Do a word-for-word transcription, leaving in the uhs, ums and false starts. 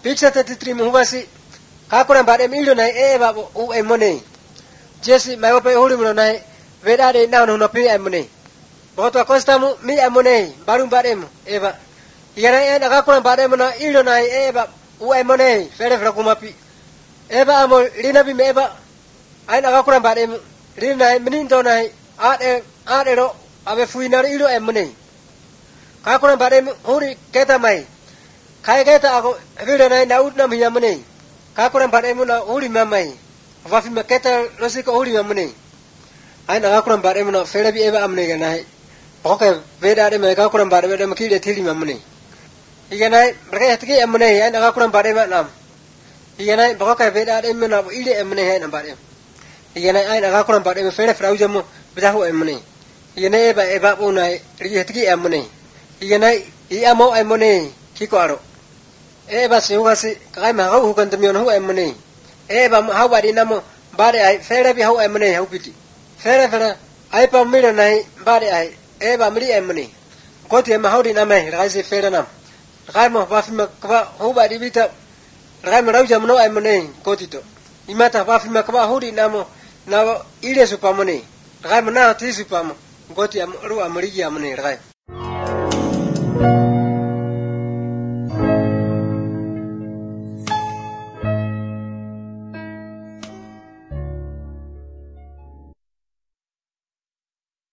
Picture thirty-three muhwasi kakura bade milo nai eba u emone jesi mai ope huli mulo nai veda de na no pi emone boto kostamu mi emone baru bade mu eba yana ena kakura bade mu na ilo nai eba u emone fere fere kumapi eba amo lina bi meba aina kakura bade mu lina minin to nai ade ade ro ave fuinar ilo emone kakura bade mu huri keta mai kai keta ako vile nai na ut na mi emone kakura bade mu na huri mamai vafi maketa losiko huri mamone aina kakura bade mu na fere bi eba amne ganai oke veda de me kakura bade me de kile tili mamone iganai mereka tiki amne aina kakura bade ma nam iganai oke veda de me na ile amne aina bade iganai aina kakura bade me fere frau jamu bidahu amne iganai eba eba unai ri tiki amne iganai i amo amne kiko aro eba siugasi kai ma hau hukan temion hu amne eba hau badi namo bade ai fere bi hau amne hau piti fere fere ai pa mira nai bade ai eba miri amne koti ma hau di namai raisi fere nam kai mo wafi ma kwa hau badi bita rai ma rau jamno amne koti to imata wafi ma kwa hau di namo na ile supamone rai ma na ti supamo koti am ru amri amne rai